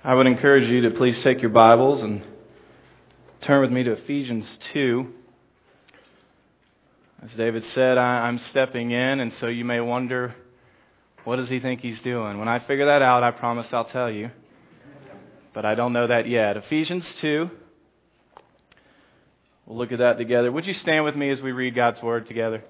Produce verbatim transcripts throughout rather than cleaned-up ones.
I would encourage you to please take your Bibles and turn with me to Ephesians two. As David said, I, I'm stepping in, and so you may wonder, what does he think he's doing? When I figure that out, I promise I'll tell you. But I don't know that yet. Ephesians two. We'll look at that together. Would you stand with me as we read God's Word together?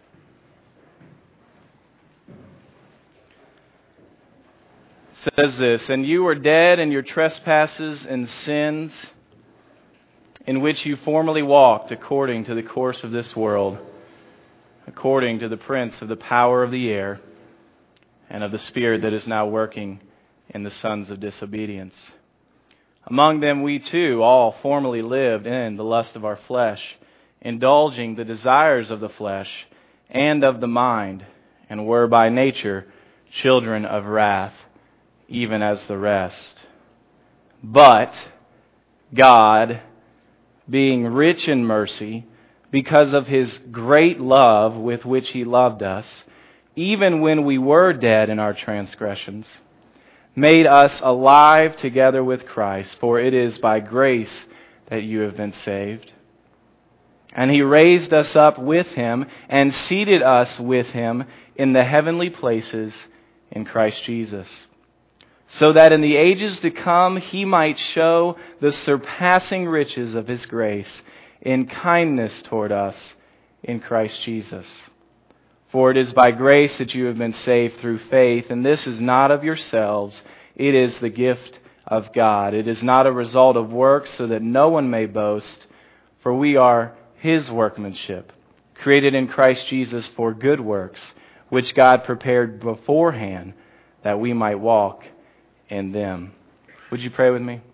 It says this, "And you were dead in your trespasses and sins, in which you formerly walked according to the course of this world, according to the prince of the power of the air, and of the spirit that is now working in the sons of disobedience. Among them we too all formerly lived in the lust of our flesh, indulging the desires of the flesh and of the mind, and were by nature children of wrath, even as the rest. But God, being rich in mercy, because of His great love with which He loved us, even when we were dead in our transgressions, made us alive together with Christ. For it is by grace that you have been saved. And He raised us up with Him and seated us with Him in the heavenly places in Christ Jesus, so that in the ages to come He might show the surpassing riches of His grace in kindness toward us in Christ Jesus. For it is by grace that you have been saved through faith, and this is not of yourselves, it is the gift of God. It is not a result of works, so that no one may boast, for we are His workmanship, created in Christ Jesus for good works, which God prepared beforehand that we might walk in them." Would you pray with me?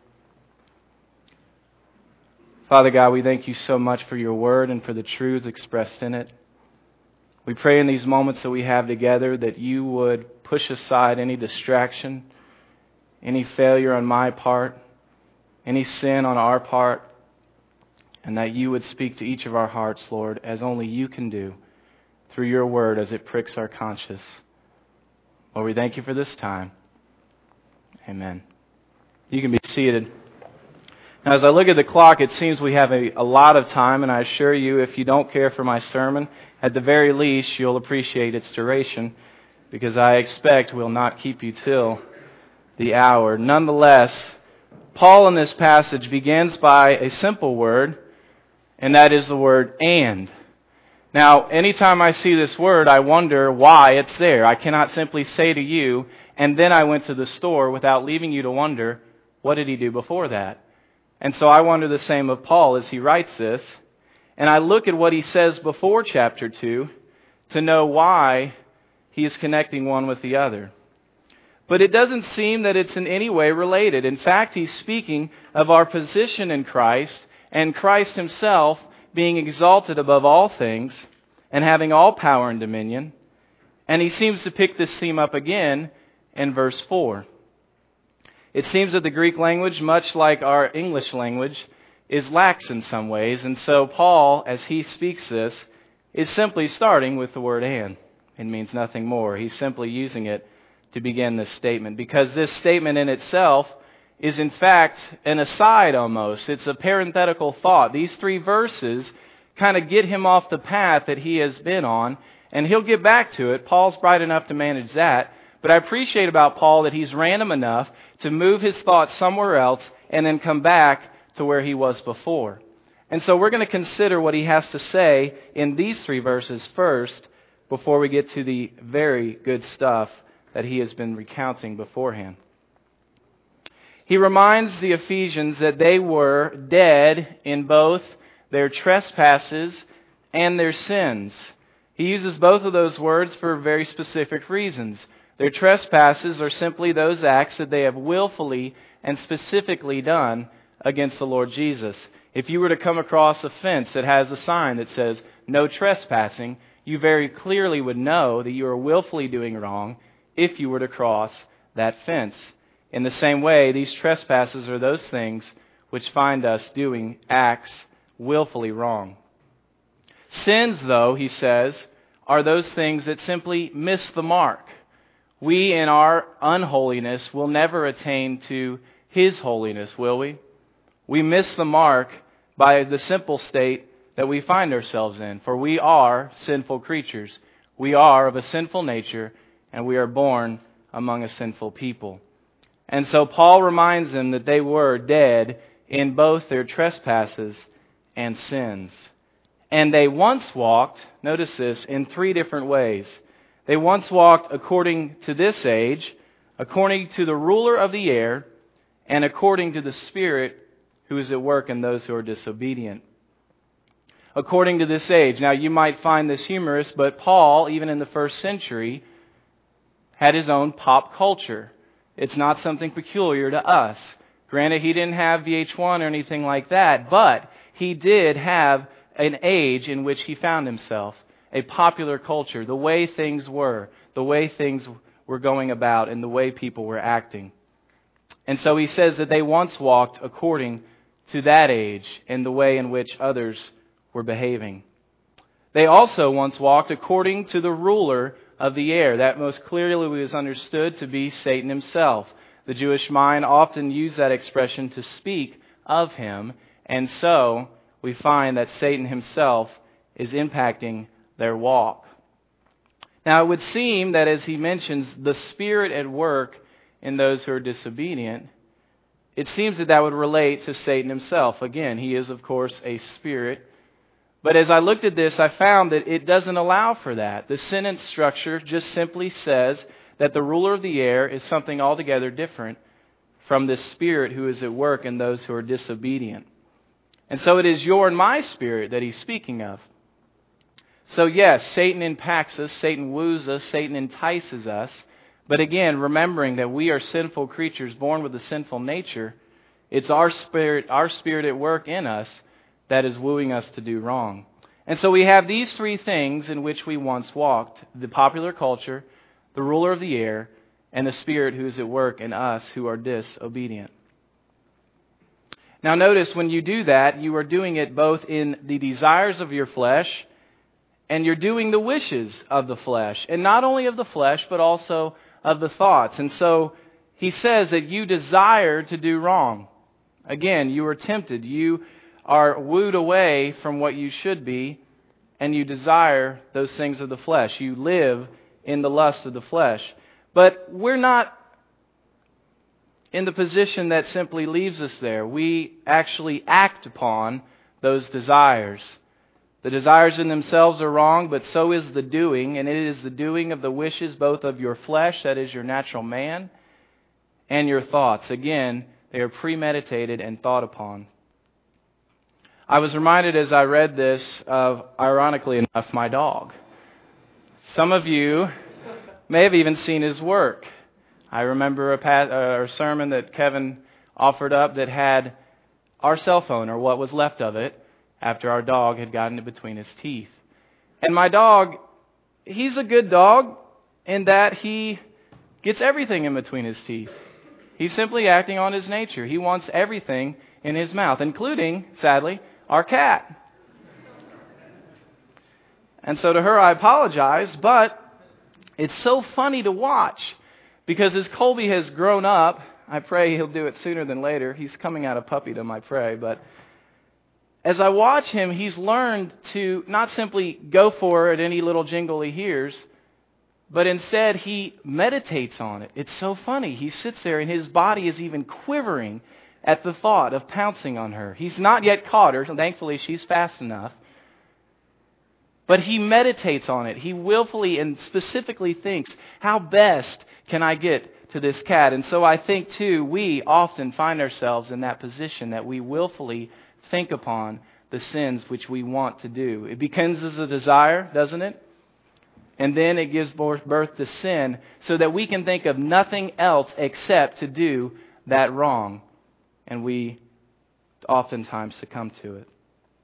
Father God, we thank you so much for your word and for the truths expressed in it. We pray in these moments that we have together that you would push aside any distraction, any failure on my part, any sin on our part, and that you would speak to each of our hearts, Lord, as only you can do through your word as it pricks our conscience. Lord, we thank you for this time. Amen. You can be seated. Now, as I look at the clock, it seems we have a, a lot of time, and I assure you, if you don't care for my sermon, at the very least, you'll appreciate its duration, because I expect we'll not keep you till the hour. Nonetheless, Paul in this passage begins by a simple word, and that is the word "and." Now, anytime I see this word, I wonder why it's there. I cannot simply say to you, "And then I went to the store," without leaving you to wonder, what did he do before that? And so I wonder the same of Paul as he writes this. And I look at what he says before chapter two to know why he is connecting one with the other. But it doesn't seem that it's in any way related. In fact, he's speaking of our position in Christ and Christ himself being exalted above all things and having all power and dominion. And he seems to pick this theme up again in verse four. It seems that the Greek language, much like our English language, is lax in some ways. And so Paul, as he speaks this, is simply starting with the word "and." It means nothing more. He's simply using it to begin this statement, because this statement in itself is in fact an aside almost. It's a parenthetical thought. These three verses kind of get him off the path that he has been on, and he'll get back to it. Paul's bright enough to manage that. But I appreciate about Paul that he's random enough to move his thoughts somewhere else and then come back to where he was before. And so we're going to consider what he has to say in these three verses first before we get to the very good stuff that he has been recounting beforehand. He reminds the Ephesians that they were dead in both their trespasses and their sins. He uses both of those words for very specific reasons. Their trespasses are simply those acts that they have willfully and specifically done against the Lord Jesus. If you were to come across a fence that has a sign that says "no trespassing," you very clearly would know that you are willfully doing wrong if you were to cross that fence. In the same way, these trespasses are those things which find us doing acts willfully wrong. Sins, though, he says, are those things that simply miss the mark. We, in our unholiness, will never attain to His holiness, will we? We miss the mark by the simple state that we find ourselves in. For we are sinful creatures. We are of a sinful nature, and we are born among a sinful people. And so Paul reminds them that they were dead in both their trespasses and sins. And they once walked, notice this, in three different ways. They once walked according to this age, according to the ruler of the air, and according to the Spirit who is at work in those who are disobedient. According to this age. Now you might find this humorous, but Paul, even in the first century, had his own pop culture. It's not something peculiar to us. Granted, he didn't have V H one or anything like that, but he did have an age in which he found himself, a popular culture, the way things were, the way things were going about, and the way people were acting. And so he says that they once walked according to that age and the way in which others were behaving. They also once walked according to the ruler of the air. That most clearly was understood to be Satan himself. The Jewish mind often used that expression to speak of him, and so we find that Satan himself is impacting their walk. Now it would seem that as he mentions the Spirit at work in those who are disobedient, it seems that that would relate to Satan himself. Again, he is of course a spirit. But as I looked at this, I found that it doesn't allow for that. The sentence structure just simply says that the ruler of the air is something altogether different from the Spirit who is at work in those who are disobedient. And so it is your and my spirit that he's speaking of. So yes, Satan impacts us, Satan woos us, Satan entices us. But again, remembering that we are sinful creatures born with a sinful nature, it's our spirit, our spirit at work in us that is wooing us to do wrong. And so we have these three things in which we once walked: the popular culture, the ruler of the air, and the Spirit who is at work in us who are disobedient. Now notice when you do that, you are doing it both in the desires of your flesh, and you're doing the wishes of the flesh. And not only of the flesh, but also of the thoughts. And so he says that you desire to do wrong. Again, you are tempted. You are wooed away from what you should be, and you desire those things of the flesh. You live in the lust of the flesh. But we're not in the position that simply leaves us there. We actually act upon those desires. The desires in themselves are wrong, but so is the doing, and it is the doing of the wishes both of your flesh, that is your natural man, and your thoughts. Again, they are premeditated and thought upon. I was reminded as I read this of, ironically enough, my dog. Some of you may have even seen his work. I remember a, pat, uh, a sermon that Kevin offered up that had our cell phone, or what was left of it, after our dog had gotten it between his teeth. And my dog, he's a good dog in that he gets everything in between his teeth. He's simply acting on his nature. He wants everything in his mouth, including, sadly, our cat. And so to her I apologize, but it's so funny to watch, because as Colby has grown up, I pray he'll do it sooner than later. He's coming out of puppydom, I pray, but as I watch him, he's learned to not simply go for it any little jingle he hears, but instead he meditates on it. It's so funny. He sits there and his body is even quivering at the thought of pouncing on her. He's not yet caught her, and thankfully she's fast enough. But he meditates on it. He willfully and specifically thinks, how best can I get to this cat? And so I think too, we often find ourselves in that position that we willfully think upon the sins which we want to do. It begins as a desire, doesn't it? And then it gives birth to sin, so that we can think of nothing else except to do that wrong. And we oftentimes succumb to it.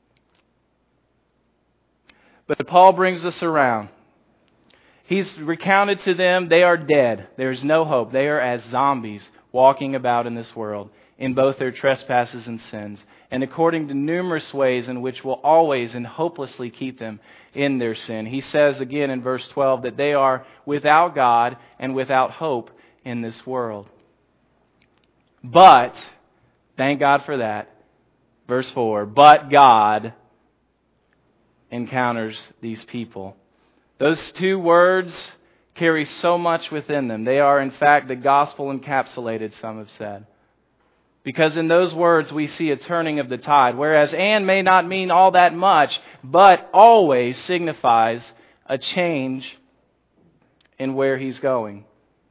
But Paul brings us around. He's recounted to them they are dead. There's no hope. They are as zombies walking about in this world in both their trespasses and sins, and according to numerous ways in which will always and hopelessly keep them in their sin. He says again in verse twelve that they are without God and without hope in this world. But, thank God for that. Verse four, but God encounters these people. Those two words carry so much within them. They are, in fact, the gospel encapsulated, some have said. Because in those words we see a turning of the tide. Whereas and may not mean all that much, but always signifies a change in where he's going.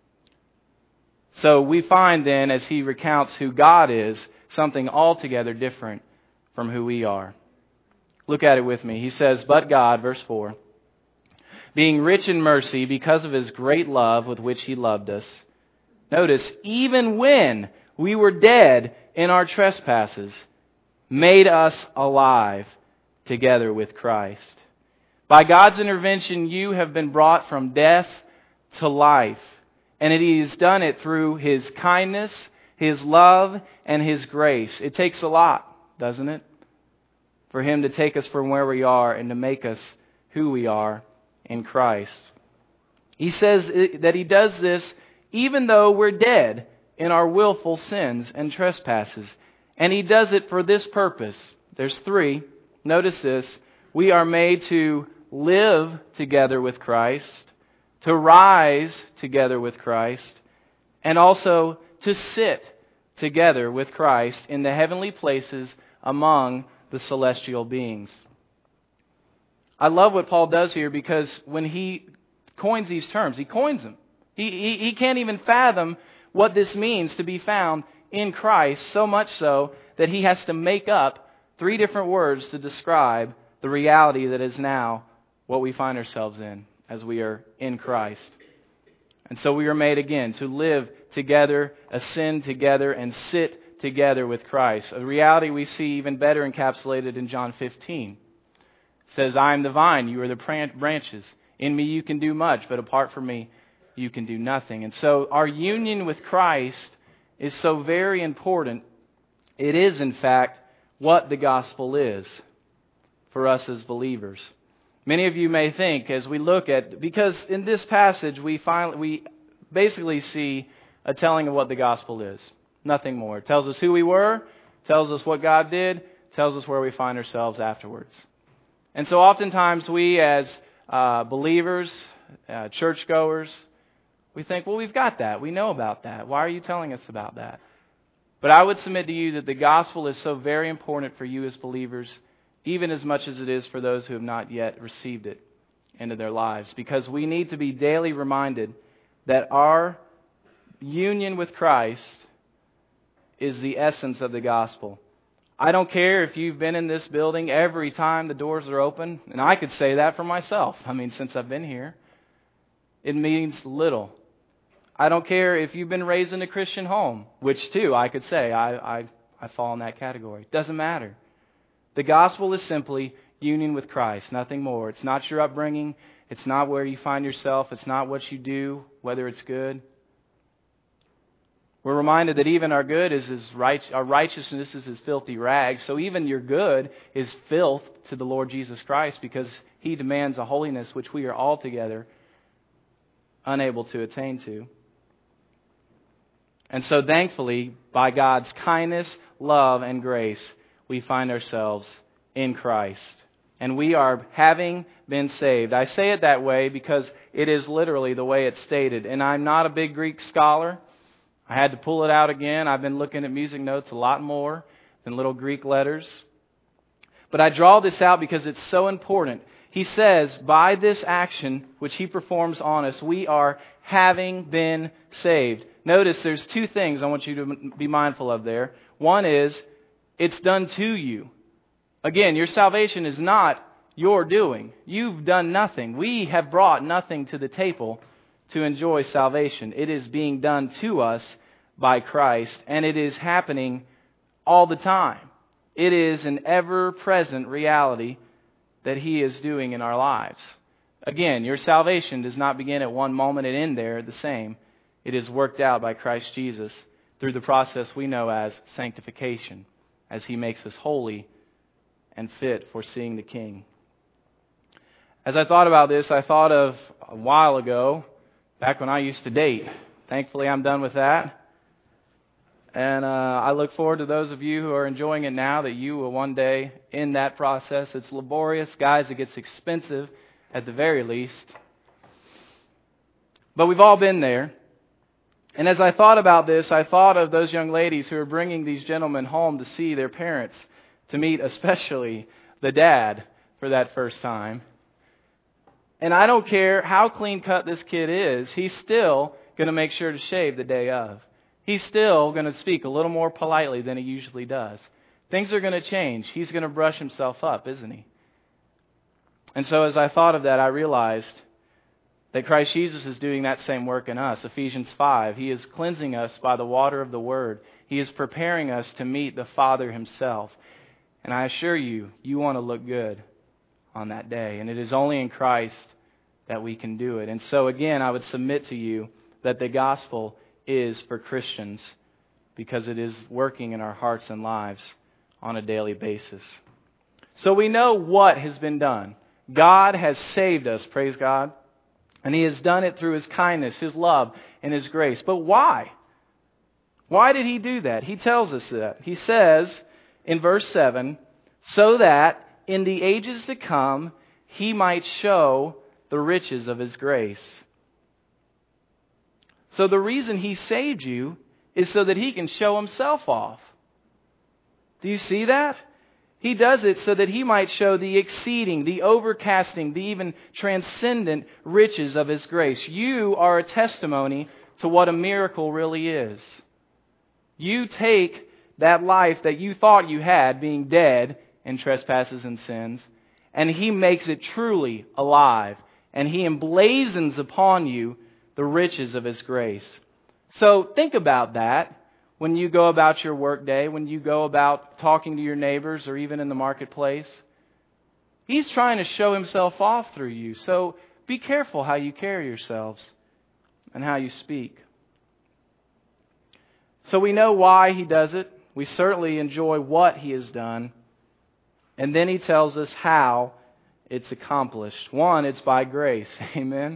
So we find then, as he recounts who God is, something altogether different from who we are. Look at it with me. He says, but God, verse four, being rich in mercy because of his great love with which he loved us. Notice, even when we were dead in our trespasses, made us alive together with Christ. By God's intervention, you have been brought from death to life. And He has done it through His kindness, His love, and His grace. It takes a lot, doesn't it? For Him to take us from where we are and to make us who we are in Christ. He says that He does this even though we're dead in our willful sins and trespasses. And He does it for this purpose. There's three. Notice this. We are made to live together with Christ, to rise together with Christ, and also to sit together with Christ in the heavenly places among the celestial beings. I love what Paul does here because when he coins these terms, he coins them. He, he, he can't even fathom what this means to be found in Christ, so much so that he has to make up three different words to describe the reality that is now what we find ourselves in as we are in Christ. And so we are made again to live together, ascend together, and sit together with Christ. A reality we see even better encapsulated in John fifteen. It says, I am the vine, you are the branches. In me you can do much, but apart from me you can do nothing. And so our union with Christ is so very important. It is, in fact, what the gospel is for us as believers. Many of you may think, as we look at, because in this passage we finally we basically see a telling of what the gospel is. Nothing more. It tells us who we were, tells us what God did, tells us where we find ourselves afterwards. And so oftentimes we as uh, believers, uh, churchgoers, we think, well, we've got that. We know about that. Why are you telling us about that? But I would submit to you that the gospel is so very important for you as believers, even as much as it is for those who have not yet received it into their lives. Because we need to be daily reminded that our union with Christ is the essence of the gospel. I don't care if you've been in this building every time the doors are open, and I could say that for myself. I mean, since I've been here, it means little. I don't care if you've been raised in a Christian home, which too, I could say, I, I, I fall in that category. It doesn't matter. The gospel is simply union with Christ, nothing more. It's not your upbringing. It's not where you find yourself. It's not what you do, whether it's good. We're reminded that even our good is as right, our righteousness is as filthy rags. So even your good is filth to the Lord Jesus Christ because He demands a holiness which we are altogether unable to attain to. And so thankfully, by God's kindness, love, and grace, we find ourselves in Christ. And we are having been saved. I say it that way because it is literally the way it's stated. And I'm not a big Greek scholar. I had to pull it out again. I've been looking at music notes a lot more than little Greek letters. But I draw this out because it's so important. He says, by this action which He performs on us, we are having been saved. Notice there's two things I want you to be mindful of there. One is, it's done to you. Again, your salvation is not your doing. You've done nothing. We have brought nothing to the table to enjoy salvation. It is being done to us by Christ, and it is happening all the time. It is an ever-present reality that He is doing in our lives. Again, your salvation does not begin at one moment and end there the same. It is worked out by Christ Jesus through the process we know as sanctification, as He makes us holy and fit for seeing the King. As I thought about this, I thought of a while ago, back when I used to date. Thankfully, I'm done with that. And uh, I look forward to those of you who are enjoying it now that you will one day end that process. It's laborious. Guys, it gets expensive at the very least. But we've all been there. And as I thought about this, I thought of those young ladies who are bringing these gentlemen home to see their parents, to meet especially the dad for that first time. And I don't care how clean cut this kid is, he's still going to make sure to shave the day of. He's still going to speak a little more politely than he usually does. Things are going to change. He's going to brush himself up, isn't he? And so as I thought of that, I realized that Christ Jesus is doing that same work in us. Ephesians five, He is cleansing us by the water of the Word. He is preparing us to meet the Father Himself. And I assure you, you want to look good on that day. And it is only in Christ that we can do it. And so again, I would submit to you that the gospel is for Christians because it is working in our hearts and lives on a daily basis. So we know what has been done. God has saved us, praise God. And He has done it through His kindness, His love, and His grace. But why? Why did He do that? He tells us that. He says in verse seven, so that in the ages to come He might show the riches of His grace. So the reason He saved you is so that He can show Himself off. Do you see that? He does it so that He might show the exceeding, the overcasting, the even transcendent riches of His grace. You are a testimony to what a miracle really is. You take that life that you thought you had, being dead in trespasses and sins, and He makes it truly alive. And He emblazons upon you the riches of His grace. So think about that when you go about your workday, when you go about talking to your neighbors or even in the marketplace. He's trying to show Himself off through you. So be careful how you carry yourselves and how you speak. So we know why He does it. We certainly enjoy what He has done. And then He tells us how it's accomplished. One, it's by grace. Amen.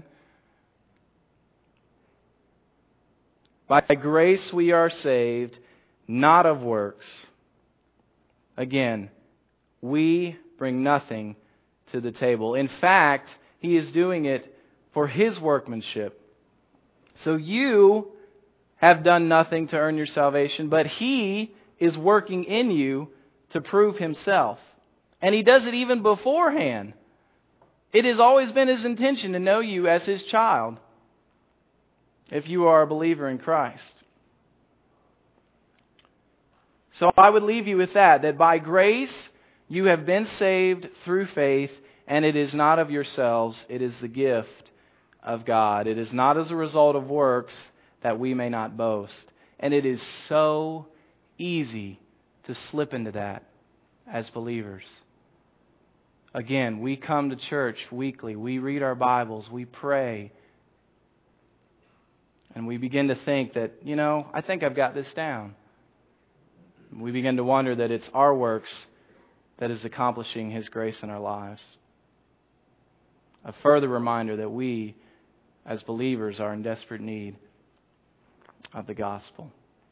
By grace we are saved, not of works. Again, we bring nothing to the table. In fact, He is doing it for His workmanship. So you have done nothing to earn your salvation, but He is working in you to prove Himself. And He does it even beforehand. It has always been His intention to know you as His child, if you are a believer in Christ. So I would leave you with that, that by grace you have been saved through faith, and it is not of yourselves, it is the gift of God. It is not as a result of works, that we may not boast. And it is so easy to slip into that as believers. Again, we come to church weekly, we read our Bibles, we pray, and we begin to think that, you know, I think I've got this down. We begin to wonder that it's our works that is accomplishing His grace in our lives. A further reminder that we, as believers, are in desperate need of the gospel.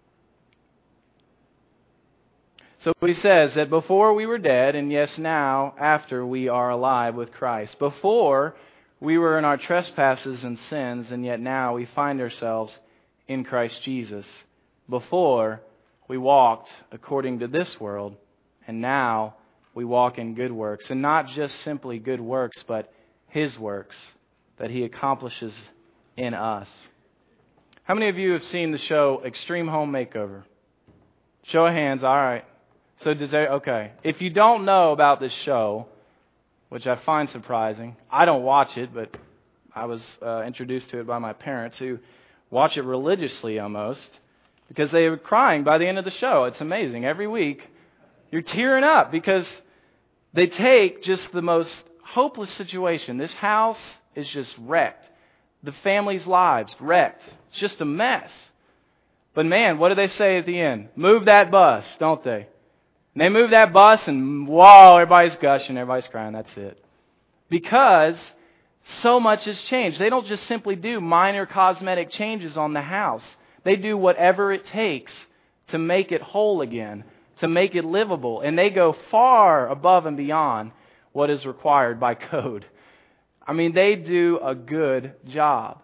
So He says that before we were dead, and yes, now, after we are alive with Christ. Before we were in our trespasses and sins, and yet now we find ourselves in Christ Jesus. Before, we walked according to this world, and now we walk in good works. And not just simply good works, but His works that He accomplishes in us. How many of you have seen the show Extreme Home Makeover? Show of hands, all right. So does there, okay. If you don't know about this show, which I find surprising. I don't watch it, but I was uh, introduced to it by my parents who watch it religiously almost because they were crying by the end of the show. It's amazing. Every week you're tearing up because they take just the most hopeless situation. This house is just wrecked. The family's lives wrecked. It's just a mess. But man, what do they say at the end? Move that bus, don't they? And they move that bus and whoa, everybody's gushing, everybody's crying, that's it. Because so much has changed. They don't just simply do minor cosmetic changes on the house. They do whatever it takes to make it whole again, to make it livable. And they go far above and beyond what is required by code. I mean, they do a good job.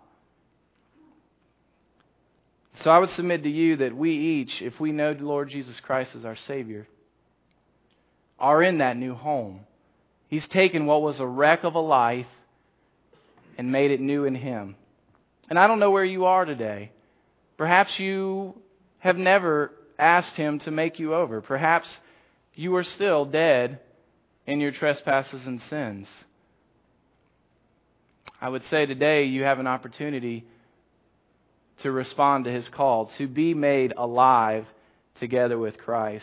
So I would submit to you that we each, if we know the Lord Jesus Christ as our Savior, are in that new home. He's taken what was a wreck of a life and made it new in Him. And I don't know where you are today. Perhaps you have never asked Him to make you over. Perhaps you are still dead in your trespasses and sins. I would say today you have an opportunity to respond to His call, to be made alive together with Christ.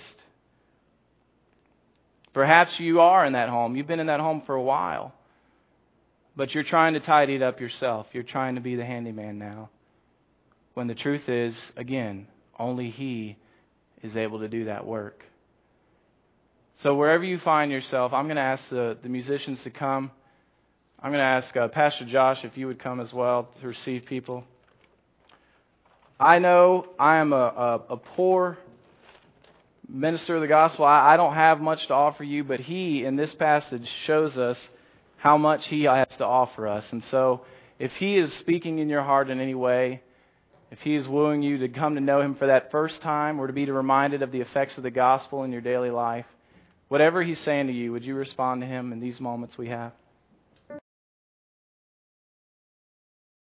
Perhaps you are in that home. You've been in that home for a while. But you're trying to tidy it up yourself. You're trying to be the handyman now. When the truth is, again, only He is able to do that work. So wherever you find yourself, I'm going to ask the, the musicians to come. I'm going to ask uh, Pastor Josh if you would come as well to receive people. I know I am a, a, a poor minister of the gospel. I, I don't have much to offer you, but he, in this passage, shows us how much he has to offer us. And so, if he is speaking in your heart in any way, if he is wooing you to come to know him for that first time, or to be reminded of the effects of the gospel in your daily life, whatever he's saying to you, would you respond to him in these moments we have?